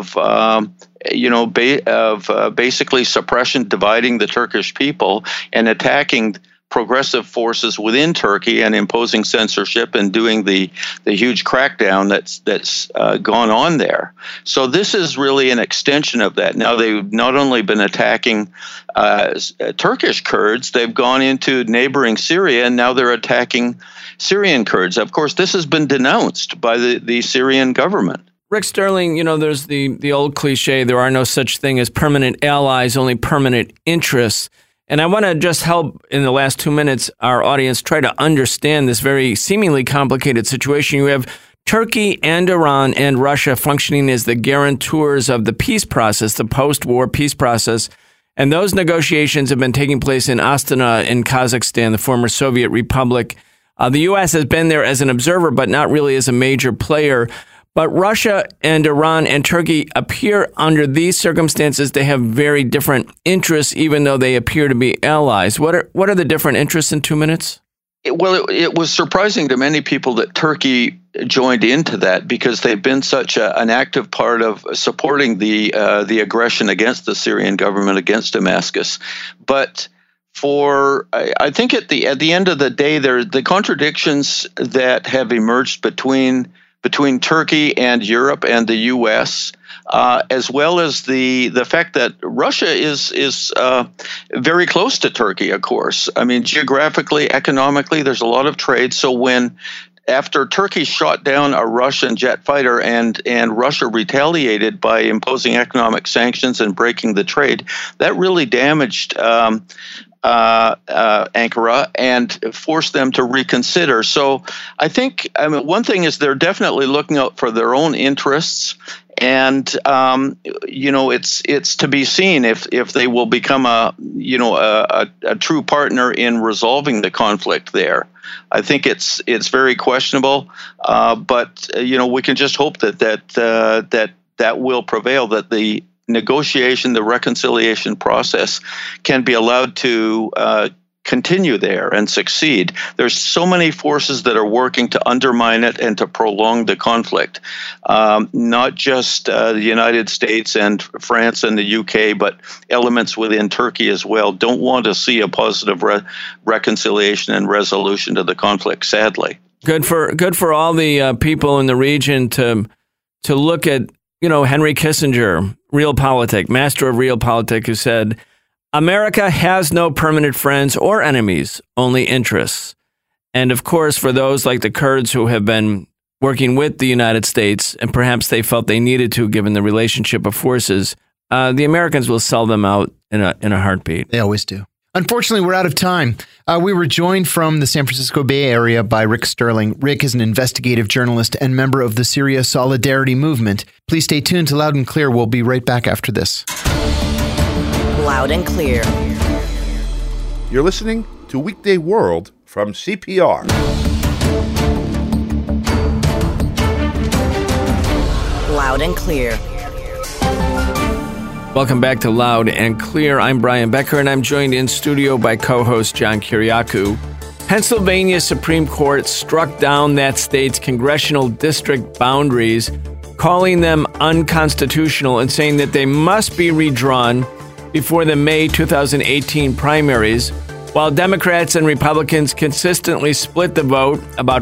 basically suppression, dividing the Turkish people, and attacking progressive forces within Turkey and imposing censorship and doing the huge crackdown that's gone on there. So this is really an extension of that. Now, they've not only been attacking Turkish Kurds, they've gone into neighboring Syria, and now they're attacking Syrian Kurds. Of course, this has been denounced by the Syrian government. Rick Sterling, there's the old cliche, there are no such thing as permanent allies, only permanent interests. And I want to just help in the last 2 minutes our audience try to understand this very seemingly complicated situation. You have Turkey and Iran and Russia functioning as the guarantors of the peace process, the post-war peace process. And those negotiations have been taking place in Astana in Kazakhstan, the former Soviet republic. The U.S. has been there as an observer, but not really as a major player. But Russia and Iran and Turkey appear under these circumstances to have very different interests, even though they appear to be allies. What are the different interests in 2 minutes? It was surprising to many people that Turkey joined into that because they've been such an active part of supporting the aggression against the Syrian government, against Damascus. But I think at the end of the day, the contradictions that have emerged between Turkey and Europe and the U.S., as well as the fact that Russia is very close to Turkey, of course. I mean, geographically, economically, there's a lot of trade. So after Turkey shot down a Russian jet fighter and Russia retaliated by imposing economic sanctions and breaking the trade, that really damaged Ankara and force them to reconsider. So I think one thing is they're definitely looking out for their own interests. And it's to be seen if they will become a true partner in resolving the conflict there. I think it's very questionable, but we can just hope that will prevail. That the negotiation, the reconciliation process, can be allowed to continue there and succeed. There's so many forces that are working to undermine it and to prolong the conflict. Not just the United States and France and the UK, but elements within Turkey as well don't want to see a positive reconciliation and resolution to the conflict, sadly. Good for all the people in the region to look at, Henry Kissinger, realpolitik, master of realpolitik, who said, America has no permanent friends or enemies, only interests. And of course, for those like the Kurds who have been working with the United States, and perhaps they felt they needed to, given the relationship of forces, the Americans will sell them out in a heartbeat. They always do. Unfortunately, we're out of time. We were joined from the San Francisco Bay Area by Rick Sterling. Rick is an investigative journalist and member of the Syria Solidarity Movement. Please stay tuned to Loud and Clear. We'll be right back after this. Loud and Clear. You're listening to Weekday World from CPR. Loud and Clear. Welcome back to Loud and Clear. I'm Brian Becker, and I'm joined in studio by co-host John Kiriakou. Pennsylvania Supreme Court struck down that state's congressional district boundaries, calling them unconstitutional and saying that they must be redrawn before the May 2018 primaries. While Democrats and Republicans consistently split the vote, about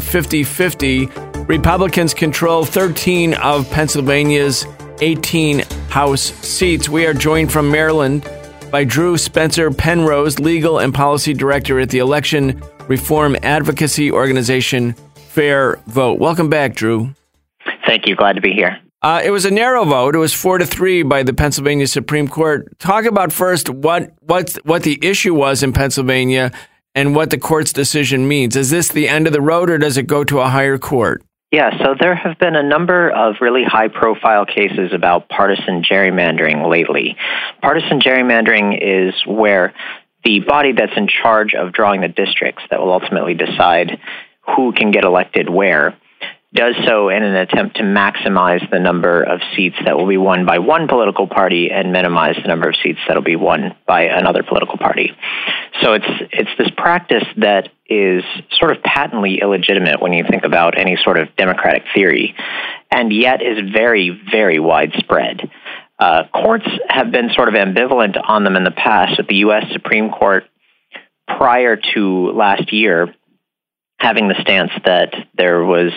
50-50, Republicans control 13 of Pennsylvania's 18 House seats. We are joined from Maryland by Drew Spencer Penrose, Legal and Policy Director at the election reform advocacy organization Fair Vote. Welcome back, Drew. Thank you. Glad to be here. It was a narrow vote. It was 4-3 by the Pennsylvania Supreme Court. Talk about first what the issue was in Pennsylvania and what the court's decision means. Is this the end of the road, or does it go to a higher court? Yeah, so there have been a number of really high-profile cases about partisan gerrymandering lately. Partisan gerrymandering is where the body that's in charge of drawing the districts that will ultimately decide who can get elected where does so in an attempt to maximize the number of seats that will be won by one political party and minimize the number of seats that will be won by another political party. So it's this practice that is sort of patently illegitimate when you think about any sort of democratic theory, and yet is very, very widespread. Courts have been sort of ambivalent on them in the past, with the U.S. Supreme Court prior to last year having the stance that there was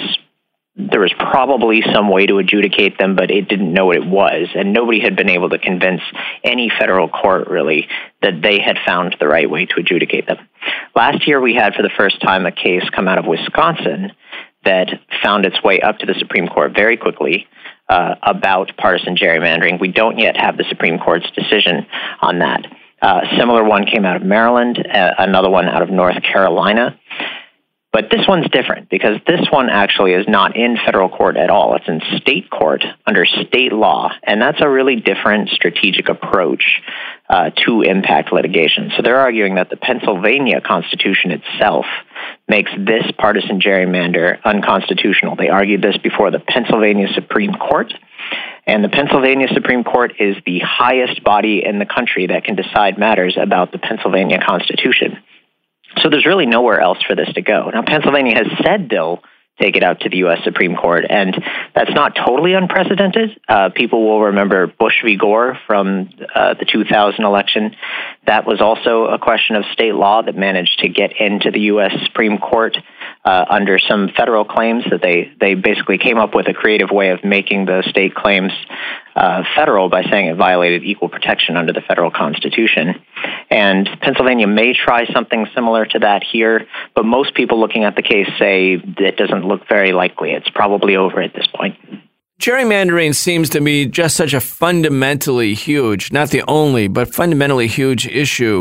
probably some way to adjudicate them, but it didn't know what it was, and nobody had been able to convince any federal court, really, that they had found the right way to adjudicate them. Last year, we had, for the first time, a case come out of Wisconsin that found its way up to the Supreme Court very quickly about partisan gerrymandering. We don't yet have the Supreme Court's decision on that. A similar one came out of Maryland, another one out of North Carolina. But this one's different because this one actually is not in federal court at all. It's in state court under state law, and that's a really different strategic approach to impact litigation. So they're arguing that the Pennsylvania Constitution itself makes this partisan gerrymander unconstitutional. They argued this before the Pennsylvania Supreme Court, and the Pennsylvania Supreme Court is the highest body in the country that can decide matters about the Pennsylvania Constitution. So there's really nowhere else for this to go. Now, Pennsylvania has said they'll take it out to the U.S. Supreme Court, and that's not totally unprecedented. People will remember Bush v. Gore from the 2000 election. That was also a question of state law that managed to get into the U.S. Supreme Court under some federal claims that they basically came up with a creative way of making the state claims federal by saying it violated equal protection under the federal Constitution. And Pennsylvania may try something similar to that here, but most people looking at the case say it doesn't look very likely. It's probably over at this point. Gerrymandering seems to be just such a fundamentally huge, not the only, but fundamentally huge issue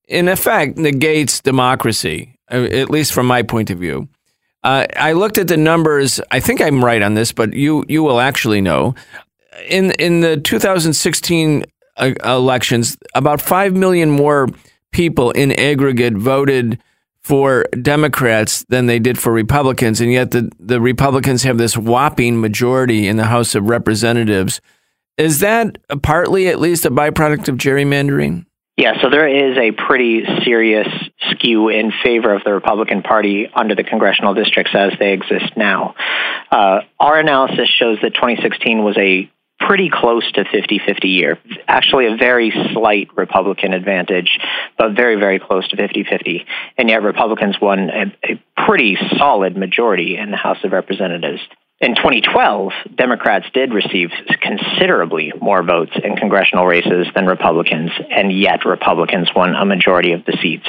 in effect, negates democracy, at least from my point of view. I looked at the numbers. I think I'm right on this, but you will actually know. In the 2016 elections, about 5 million more people in aggregate voted for Democrats than they did for Republicans, and yet the Republicans have this whopping majority in the House of Representatives. Is that partly, at least, a byproduct of gerrymandering? Yeah, so there is a pretty serious skew in favor of the Republican Party under the congressional districts as they exist now. Our analysis shows that 2016 was a pretty close to 50-50 year, actually a very slight Republican advantage, but very, very close to 50-50. And yet Republicans won a pretty solid majority in the House of Representatives. In 2012, Democrats did receive considerably more votes in congressional races than Republicans, and yet Republicans won a majority of the seats.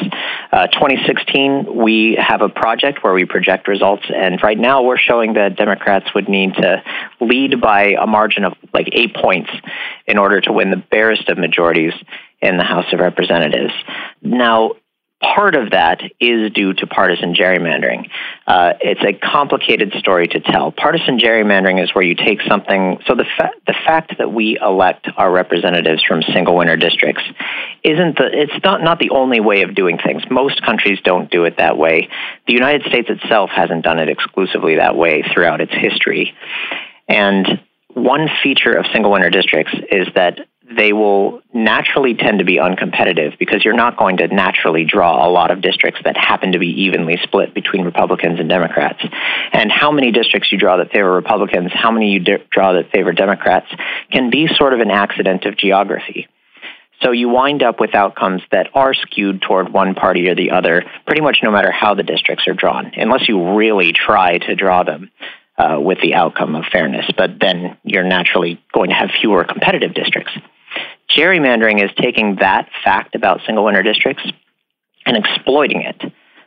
2016, we have a project where we project results, and right now we're showing that Democrats would need to lead by a margin of like 8 points in order to win the barest of majorities in the House of Representatives. Now, part of that is due to partisan gerrymandering. It's a complicated story to tell. Partisan gerrymandering is where you take something. So the fact that we elect our representatives from single winner districts it's not the only way of doing things. Most countries don't do it that way. The United States itself hasn't done it exclusively that way throughout its history. And one feature of single winner districts is that they will naturally tend to be uncompetitive because you're not going to naturally draw a lot of districts that happen to be evenly split between Republicans and Democrats. And how many districts you draw that favor Republicans, how many you draw that favor Democrats can be sort of an accident of geography. So you wind up with outcomes that are skewed toward one party or the other, pretty much no matter how the districts are drawn, unless you really try to draw them with the outcome of fairness. But then you're naturally going to have fewer competitive districts. Gerrymandering is taking that fact about single winner districts and exploiting it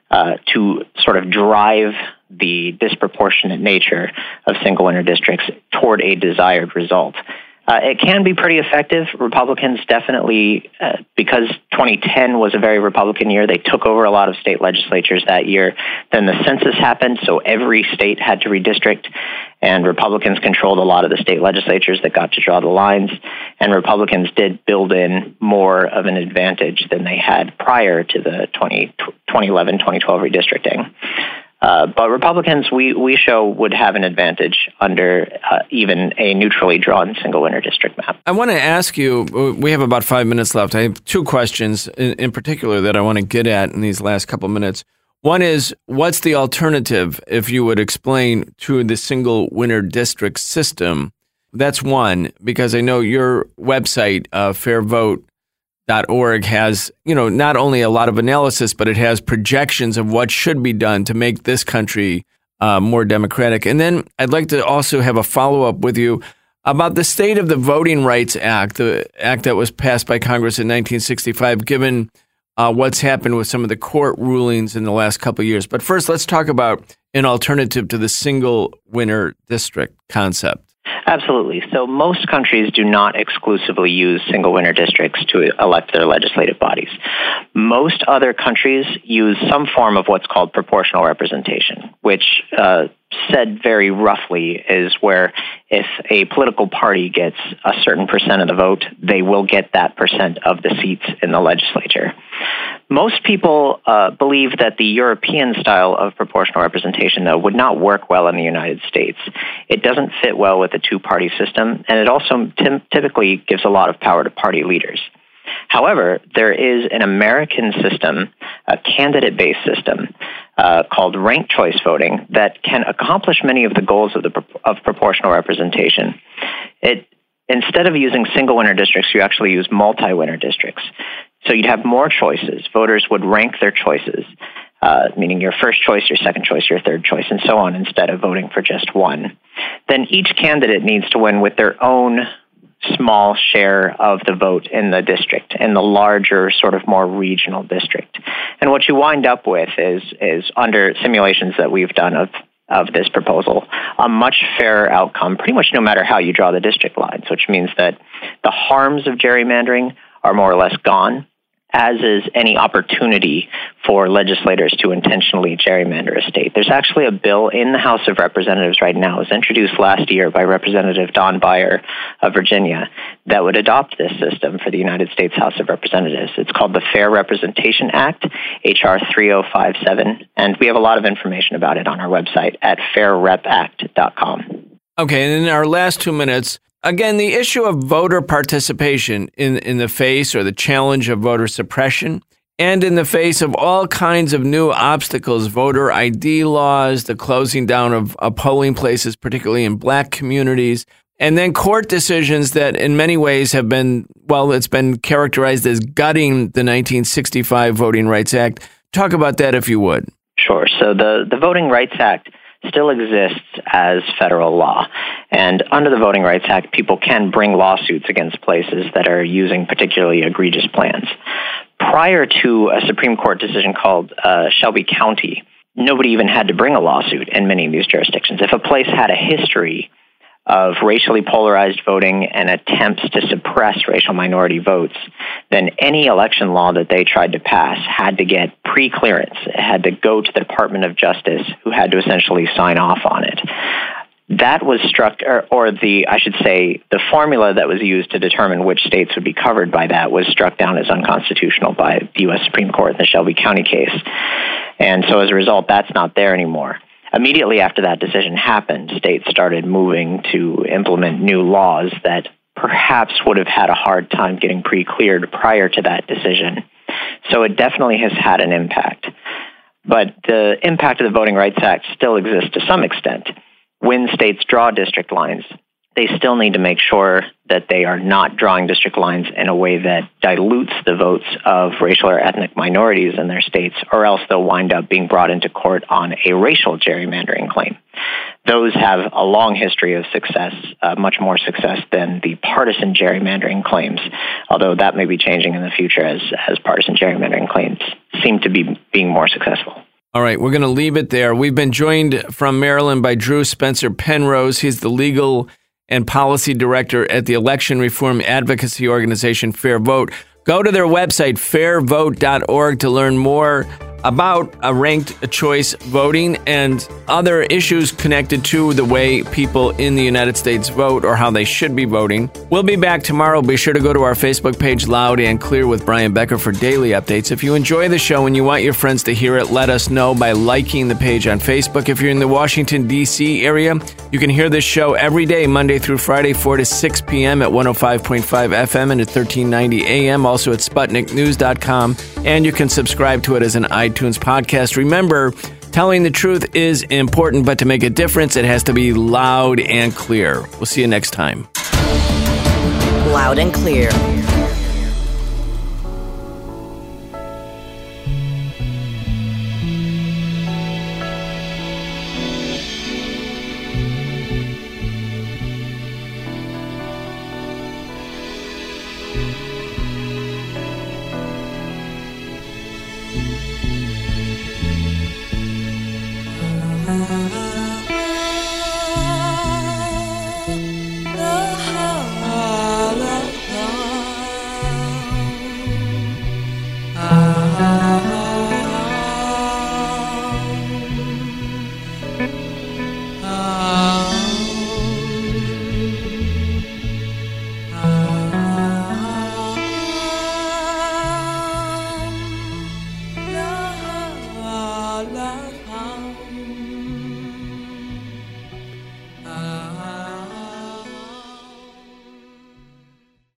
to sort of drive the disproportionate nature of single winner districts toward a desired result. It can be pretty effective. Republicans definitely, because 2010 was a very Republican year, they took over a lot of state legislatures that year. Then the census happened, so every state had to redistrict, and Republicans controlled a lot of the state legislatures that got to draw the lines, and Republicans did build in more of an advantage than they had prior to the 2011-2012 redistricting. But Republicans, we show, would have an advantage under even a neutrally drawn single winner district map. I want to ask you, we have about 5 minutes left. I have two questions in particular that I want to get at in these last couple minutes. One is, what's the alternative, if you would explain, to the single winner district system? That's one, because I know your website, fairvote.org, has, not only a lot of analysis, but it has projections of what should be done to make this country more democratic. And then I'd like to also have a follow-up with you about the State of the Voting Rights Act, the act that was passed by Congress in 1965, given what's happened with some of the court rulings in the last couple of years. But first, let's talk about an alternative to the single winner district concept. Absolutely. So most countries do not exclusively use single winner districts to elect their legislative bodies. Most other countries use some form of what's called proportional representation, which said very roughly is where if a political party gets a certain percent of the vote, they will get that percent of the seats in the legislature. Most people believe that the European style of proportional representation, though, would not work well in the United States. It doesn't fit well with the two-party system, and it also typically gives a lot of power to party leaders. However, there is an American system, a candidate-based system, called ranked choice voting that can accomplish many of the goals of proportional representation. Instead of using single winner districts, you actually use multi-winner districts. So you'd have more choices. Voters would rank their choices, meaning your first choice, your second choice, your third choice, and so on, instead of voting for just one. Then each candidate needs to win with their own small share of the vote in the district, in the larger, sort of more regional district. And what you wind up with is under simulations that we've done of this proposal, a much fairer outcome, pretty much no matter how you draw the district lines, which means that the harms of gerrymandering are more or less gone, as is any opportunity for legislators to intentionally gerrymander a state. There's actually a bill in the House of Representatives right now. It was introduced last year by Representative Don Beyer of Virginia that would adopt this system for the United States House of Representatives. It's called the Fair Representation Act, H.R. 3057, and we have a lot of information about it on our website at fairrepact.com. Okay, and in our last 2 minutes, again, the issue of voter participation in the face or the challenge of voter suppression, and in the face of all kinds of new obstacles, voter ID laws, the closing down of polling places, particularly in black communities, and then court decisions that in many ways have been, well, it's been characterized as gutting the 1965 Voting Rights Act. Talk about that if you would. Sure. So the Voting Rights Act still exists as federal law. And under the Voting Rights Act, people can bring lawsuits against places that are using particularly egregious plans. Prior to a Supreme Court decision called Shelby County, nobody even had to bring a lawsuit in many of these jurisdictions. If a place had a history of racially polarized voting and attempts to suppress racial minority votes, then any election law that they tried to pass had to get pre-clearance. It had to go to the Department of Justice, who had to essentially sign off on it. That was struck, the formula that was used to determine which states would be covered by that was struck down as unconstitutional by the U.S. Supreme Court in the Shelby County case. And so as a result, that's not there anymore. Immediately after that decision happened, states started moving to implement new laws that perhaps would have had a hard time getting pre-cleared prior to that decision. So it definitely has had an impact. But the impact of the Voting Rights Act still exists to some extent. When states draw district lines, they still need to make sure that they are not drawing district lines in a way that dilutes the votes of racial or ethnic minorities in their states, or else they'll wind up being brought into court on a racial gerrymandering claim. Those have a long history of success, much more success than the partisan gerrymandering claims, although that may be changing in the future as partisan gerrymandering claims seem to be being more successful. All right, we're going to leave it there. We've been joined from Maryland by Drew Spencer Penrose. He's the legal and policy director at the election reform advocacy organization Fair Vote. Go to their website, fairvote.org, to learn more about ranked choice voting and other issues connected to the way people in the United States vote or how they should be voting. We'll be back tomorrow. Be sure to go to our Facebook page, Loud and Clear with Brian Becker, for daily updates. If you enjoy the show and you want your friends to hear it, let us know by liking the page on Facebook. If you're in the Washington, D.C. area, you can hear this show every day, Monday through Friday, 4 to 6 p.m. at 105.5 FM and at 1390 AM, also at SputnikNews.com, and you can subscribe to it as an iTunes podcast. Remember, telling the truth is important, but to make a difference, it has to be loud and clear. We'll see you next time. Loud and Clear. Mm-hmm.